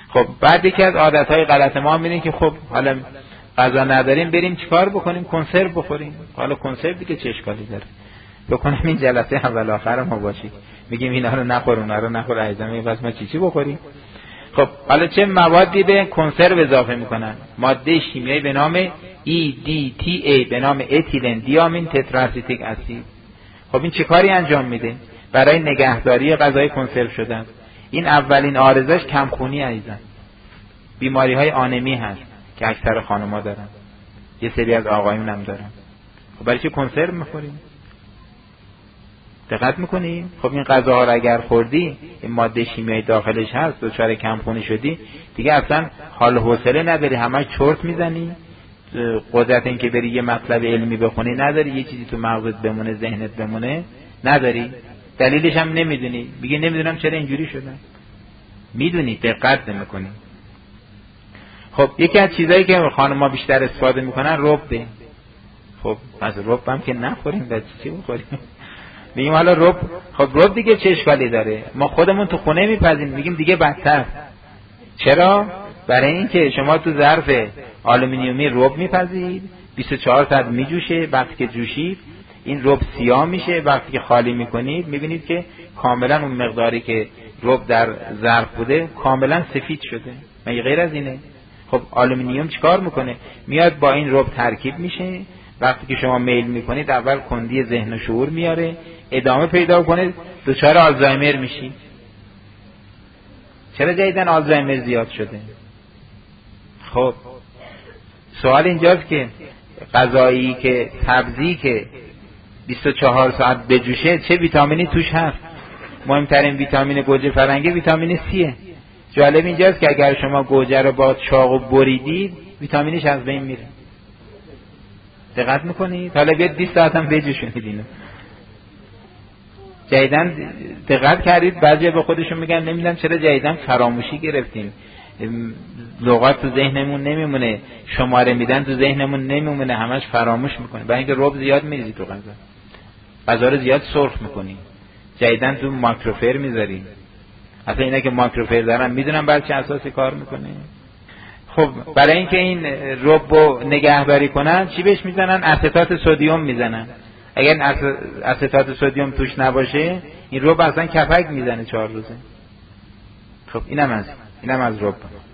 خب بعد یکی از عادتهای غلط ما می‌بینیم که خب حالا غذا نداریم بریم چیکار بکنیم؟ کنسرو بخوریم. حالا کنسرو دیگه چه اشکالی داره؟ بکنم این جلسه اول آخر ما باشی میگیم اینا رو نخور اونا رو نخور، عزیزم بس ما چی بخوریم؟ خب حالا چه موادی به کنسرو اضافه میکنن؟ ماده شیمیایی به نام EDTA به نام اتیلن دیامین تتراسیتیک اسید. خب این چه کاری انجام میده؟ برای نگهداری غذای کنسرو شدن. این اولین عارضش کمخونی عزیزم. بیماری های آنمی هست که اکثر خانم‌ها دارن، یه سری از آقایون هم دارن. خب برای چه کنسرو میخوریم؟ دقت میکنی؟ خب این غذاها رو اگر خوردی این ماده شیمیایی داخلش هست، دچار کمخونی شدی، دیگه اصلا حال و حوصله نداری، همش چرت میزنی، قدرت این که بری یه مطلب علمی بخونی نداری، یه چیزی تو مغزت بمونه، ذهنت بمونه نداری. دلیلش هم نمیدونی، میگی نمیدونم چرا اینجوری شدم. میدونی، دقت نمیکنی. خب یکی از چیزایی که خانم‌ها بیشتر استفاده میکنن ربه. خب از رب هم که نخوریم، بعد چی بخوریم؟ میگیم حالا رب، خب رب دیگه چه اشکالی داره؟ ما خودمون تو خونه میپزیم، میگیم دیگه بدتر. چرا؟ برای اینکه شما تو ظرف آلومینیومی رب میپزید، 24 ساعت میجوشه، وقتی که جوشید این رب سیاه میشه، وقتی که خالی میکنید میبینید که کاملا اون مقداری که رب در ظرف بوده کاملا سفید شده. مگه غیر از اینه؟ خب آلومینیوم چیکار میکنه؟ میاد با این رب ترکیب میشه، وقتی که شما میل میکنید اول کندی ذهن و شعور میاره، ادامه پیدا کنه، دچار آلزایمر میشی. چرا جدیدن آلزایمر زیاد شده؟ خب سوال اینجاست که غذایی که سبزی که 24 ساعت بجوشه چه ویتامینی توش هست؟ مهمترین ویتامین گوجه فرنگی ویتامین سیه. جالب اینجاست که اگر شما گوجه رو با چاقو بریدید ویتامینش از بین میره. دقت میکنید؟ حالا بیاد 20 ساعت هم بجوشونید اینو. جدیدن دقت کردید بعضیا به خودشون میگن نمیدونم چرا جدیدن فراموشی گرفتیم، لغات تو ذهنمون نمیمونه، شماره میدن تو ذهنمون نمیمونه، همش فراموش میکنه. برای اینکه رب زیاد میریزی تو غذا رو زیاد سرخ میکنی، جدیدن تو ماکروفر میذاری. اصلا اینا که ماکروفر دارن میدونن بر چه اساسی کار میکنه. خب برای اینکه این ربو نگهداری کنن چی بهش میزنن؟ اسیتات سدیم میزنن. اگر اسیتات سدیم توش نباشه این رب اصلا کپک میزنه 4 روزه. خب اینم از رب.